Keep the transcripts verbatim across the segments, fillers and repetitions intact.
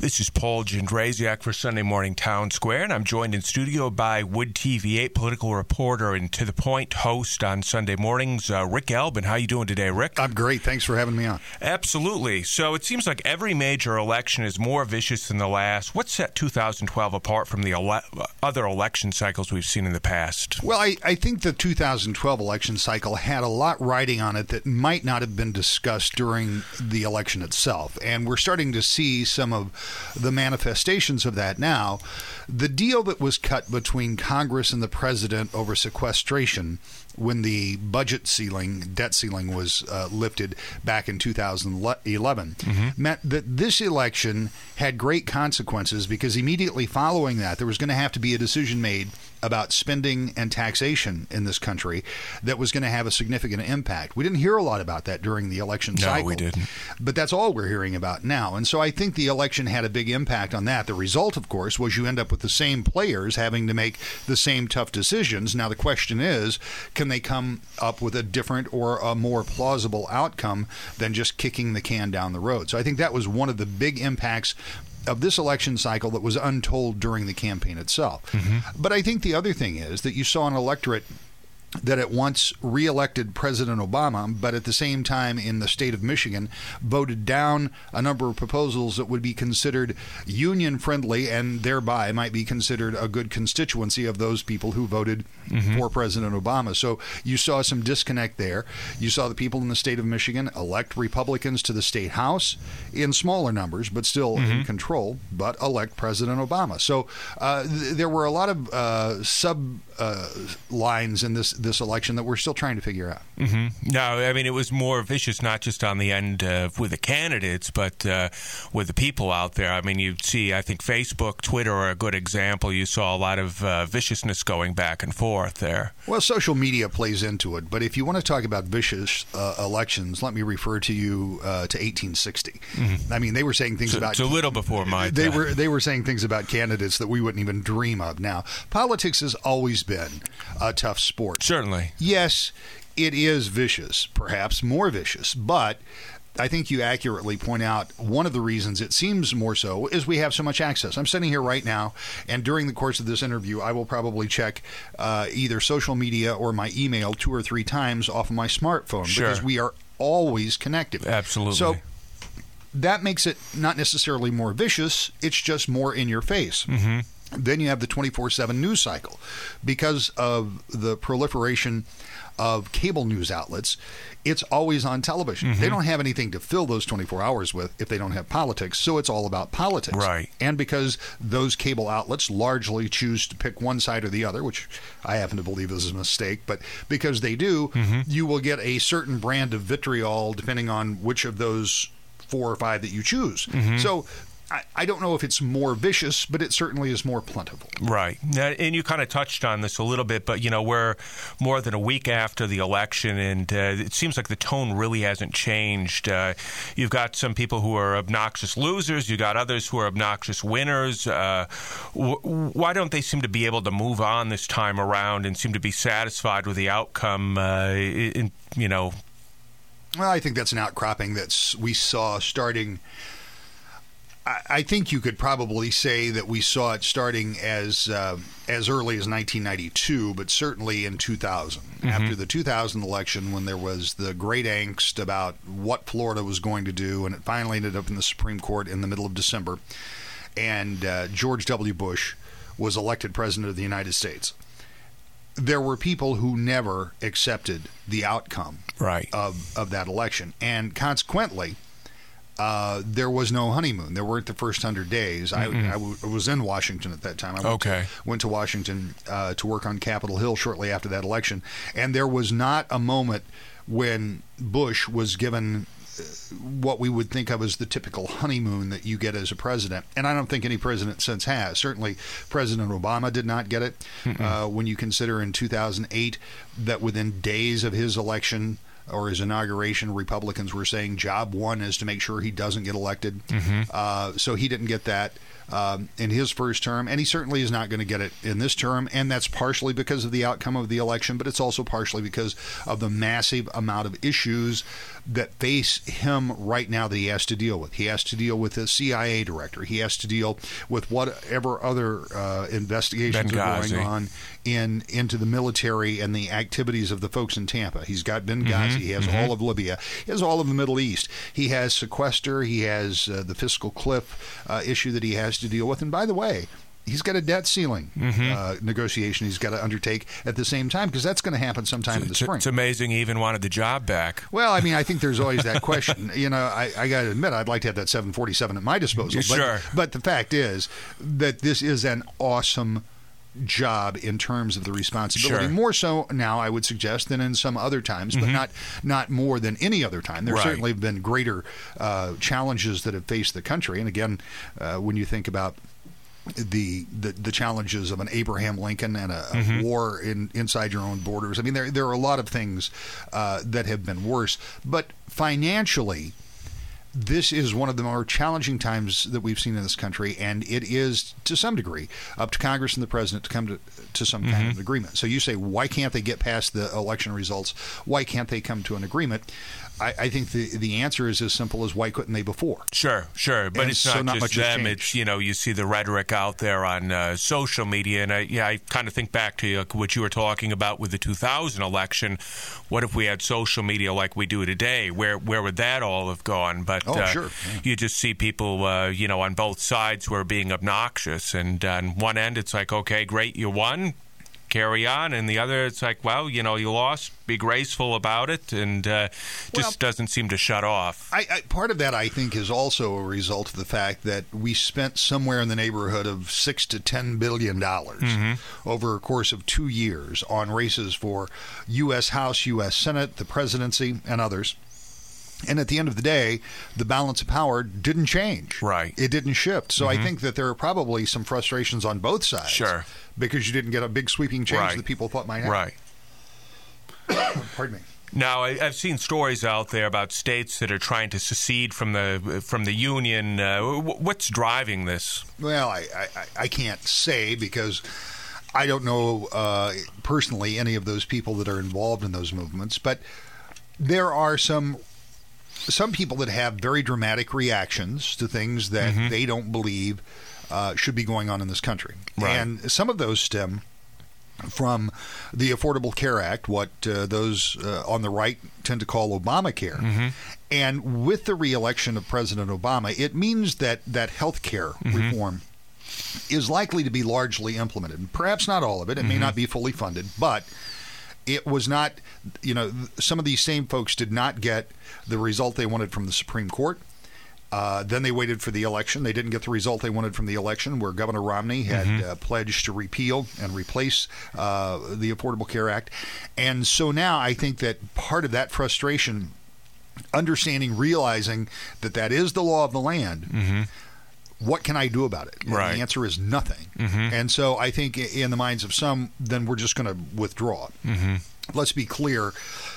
This is Paul Jandrziak for Sunday Morning Town Square, and I'm joined in studio by Wood T V eight political reporter and To The Point host on Sunday mornings, uh, Rick Albin. How you doing today, Rick? I'm great. Thanks for having me on. Absolutely. So it seems like every major election is more vicious than the last. What set two thousand twelve apart from the ele- other election cycles we've seen in the past? Well, I, I think the two thousand twelve election cycle had a lot riding on it that might not have been discussed during the election itself, and we're starting to see some of the manifestations of that now. The deal that was cut between Congress and the president over sequestration when the budget ceiling, debt ceiling was uh, lifted back in two thousand eleven, mm-hmm. meant that this election had great consequences because immediately following that, there was going to have to be a decision made about spending and taxation in this country that was going to have a significant impact. We didn't hear a lot about that during the election no, cycle. No, we didn't. But that's all we're hearing about now. And so I think the election had a big impact on that. The result, of course, was you end up with the same players having to make the same tough decisions. Now, the question is, can they come up with a different or a more plausible outcome than just kicking the can down the road? So I think that was one of the big impacts of this election cycle that was untold during the campaign itself. Mm-hmm. But I think the other thing is that you saw an electorate that at once reelected President Obama, but at the same time in the state of Michigan voted down a number of proposals that would be considered union-friendly and thereby might be considered a good constituency of those people who voted mm-hmm. for President Obama. So you saw some disconnect there. You saw the people in the state of Michigan elect Republicans to the state house in smaller numbers, but still mm-hmm. in control, but elect President Obama. So uh, th- there were a lot of uh, sub uh, lines in this this election that we're still trying to figure out. Mm-hmm. No, I mean, it was more vicious, not just on the end uh, with the candidates, but uh, with the people out there. I mean, you see, I think Facebook, Twitter are a good example. You saw a lot of uh, viciousness going back and forth there. Well, social media plays into it, but if you want to talk about vicious uh, elections, let me refer to you uh, to eighteen sixty. Mm-hmm. I mean, they were saying things so, about... It's a little before my they time. were They were saying things about candidates that we wouldn't even dream of. Now, politics has always been a tough sport. Certainly. Yes, it is vicious, perhaps more vicious, but I think you accurately point out one of the reasons it seems more so is we have so much access. I'm sitting here right now, and during the course of this interview, I will probably check uh, either social media or my email two or three times off of my smartphone sure. because we are always connected. Absolutely. So that makes it not necessarily more vicious, it's just more in your face. Mm-hmm. Then you have the twenty-four seven news cycle. Because of the proliferation of cable news outlets, it's always on television. Mm-hmm. They don't have anything to fill those twenty-four hours with if they don't have politics, so it's all about politics. Right. And because those cable outlets largely choose to pick one side or the other, which I happen to believe is a mistake, but because they do, mm-hmm. you will get a certain brand of vitriol depending on which of those four or five that you choose. Mm-hmm. So I, I don't know if it's more vicious, but it certainly is more plentiful. Right. And you kind of touched on this a little bit, but, you know, we're more than a week after the election, and uh, it seems like the tone really hasn't changed. Uh, you've got some people who are obnoxious losers. You've got others who are obnoxious winners. Uh, w- why don't they seem to be able to move on this time around and seem to be satisfied with the outcome, uh, in, you know? Well, I think that's an outcropping that we saw starting... I think you could probably say that we saw it starting as uh, as early as nineteen ninety-two, but certainly in two thousand. Mm-hmm. After the two thousand election, when there was the great angst about what Florida was going to do, and it finally ended up in the Supreme Court in the middle of December, and uh, George W. Bush was elected president of the United States. There were people who never accepted the outcome right. of, of that election, and consequently, Uh, there was no honeymoon. There weren't the first hundred days. I, I, w- I was in Washington at that time. I went okay. to, went to Washington uh, to work on Capitol Hill shortly after that election, and there was not a moment when Bush was given what we would think of as the typical honeymoon that you get as a president. And I don't think any president since has. Certainly President Obama did not get it. Uh, when you consider in two thousand eight that within days of his election or his inauguration, Republicans were saying job one is to make sure he doesn't get elected. Mm-hmm. Uh, so he didn't get that. um, in his first term, and he certainly is not going to get it in this term, and that's partially because of the outcome of the election, but it's also partially because of the massive amount of issues that face him right now that he has to deal with. He has to deal with the C I A director. He has to deal with whatever other uh, investigations Benghazi. are going on in into the military and the activities of the folks in Tampa. He's got Benghazi. Mm-hmm. He has mm-hmm. all of Libya. He has all of the Middle East. He has sequester. He has uh, the fiscal cliff uh, issue that he has to deal with. And by the way, he's got a debt ceiling mm-hmm. uh, negotiation he's got to undertake at the same time, because that's going to happen sometime it's, in the spring. It's amazing he even wanted the job back. Well, I mean, I think there's always that question. You know, I, I got to admit, I'd like to have that seven forty-seven at my disposal. But, sure. But the fact is that this is an awesome job in terms of the responsibility. Sure. More so now, I would suggest, than in some other times, but mm-hmm. not not more than any other time. There right. certainly have been greater uh, challenges that have faced the country. And again, uh, when you think about The, the the challenges of an Abraham Lincoln and a, a mm-hmm. war in inside your own borders. I mean, there there are a lot of things uh, that have been worse. But financially, this is one of the more challenging times that we've seen in this country, and it is, to some degree, up to Congress and the president to come to, to some kind mm-hmm. of agreement. So you say, why can't they get past the election results? Why can't they come to an agreement? I, I think the the answer is as simple as, why couldn't they before? Sure, sure, but And it's so not, not just much has them. changed. It's, you know, you see the rhetoric out there on uh, social media, and I, yeah, I kind of think back to uh, what you were talking about with the two thousand election. What if we had social media like we do today? Where where would that all have gone? But oh, uh, sure. Yeah. You just see people, uh, you know, on both sides who are being obnoxious, and on one end it's like, okay, great, you won. Carry on, and the other, it's like, well, you know, you lost. Be graceful about it, and uh, just well, doesn't seem to shut off. I, I, part of that, I think, is also a result of the fact that we spent somewhere in the neighborhood of six to ten billion dollars mm-hmm. over a course of two years on races for U S House, U S Senate, the presidency, and others. And at the end of the day, the balance of power didn't change. Right. It didn't shift. So mm-hmm. I think that there are probably some frustrations on both sides. Sure. Because you didn't get a big sweeping change right. that people thought might happen. Right. Pardon me. Now, I, I've seen stories out there about states that are trying to secede from the from the union. Uh, what's driving this? Well, I, I, I can't say, because I don't know uh, personally any of those people that are involved in those movements. But there are some some people that have very dramatic reactions to things that mm-hmm. they don't believe uh, should be going on in this country. Right. And some of those stem from the Affordable Care Act, what uh, those uh, on the right tend to call Obamacare. Mm-hmm. And with the reelection of President Obama, it means that, that health care mm-hmm. reform is likely to be largely implemented. Perhaps not all of it. It mm-hmm. may not be fully funded, but it was not, you know, some of these same folks did not get the result they wanted from the Supreme Court. Uh, then they waited for the election. They didn't get the result they wanted from the election, where Governor Romney had mm-hmm. uh, pledged to repeal and replace uh, the Affordable Care Act. And so now I think that part of that frustration, understanding, realizing that that is the law of the land, mm-hmm. what can I do about it? And right. the answer is nothing. Mm-hmm. And so I think in the minds of some, then we're just going to withdraw. Mm-hmm. Let's be clear.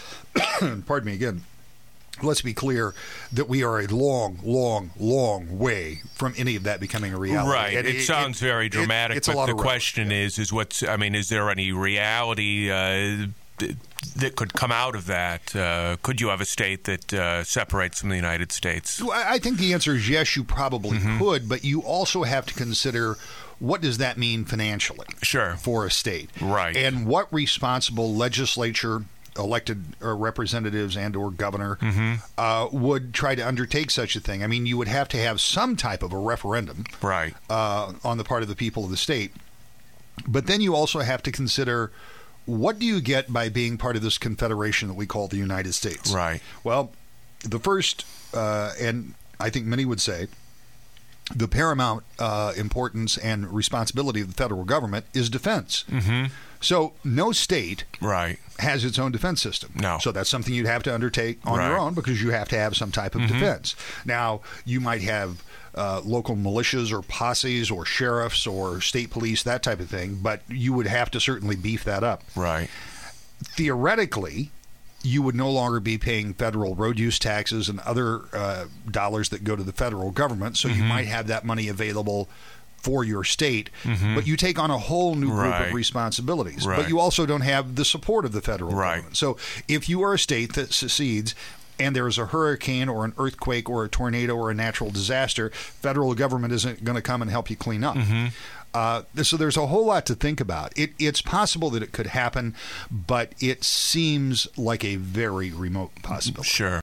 Pardon me again. Let's be clear that we are a long, long, long way from any of that becoming a reality. Right. And it, it sounds it, very dramatic, it, it's a but lot the of question yeah. is, is what's, I mean, is there any reality uh, th- that could come out of that? Uh, could you have a state that uh, separates from the United States? Well, I think the answer is yes, you probably mm-hmm. could, but you also have to consider, what does that mean financially sure. for a state? Right. And what responsible legislature, elected or representatives and or governor mm-hmm. uh, would try to undertake such a thing. I mean, you would have to have some type of a referendum right. uh, on the part of the people of the state. But then you also have to consider, what do you get by being part of this confederation that we call the United States? Right. Well, the first, uh, and I think many would say, the paramount uh, importance and responsibility of the federal government is defense. Mm-hmm. So no state right. has its own defense system. No. So that's something you'd have to undertake on right. your own, because you have to have some type of mm-hmm. defense. Now, you might have uh, local militias or posses or sheriffs or state police, that type of thing, but you would have to certainly beef that up. Right. Theoretically, you would no longer be paying federal road use taxes and other uh, dollars that go to the federal government, so mm-hmm. you might have that money available for your state, mm-hmm. but you take on a whole new group right. of responsibilities. Right. But you also don't have the support of the federal right. government. So if you are a state that secedes and there is a hurricane or an earthquake or a tornado or a natural disaster, federal government isn't going to come and help you clean up. Mm-hmm. Uh, so there's a whole lot to think about. It, it's possible that it could happen, but it seems like a very remote possibility. Sure.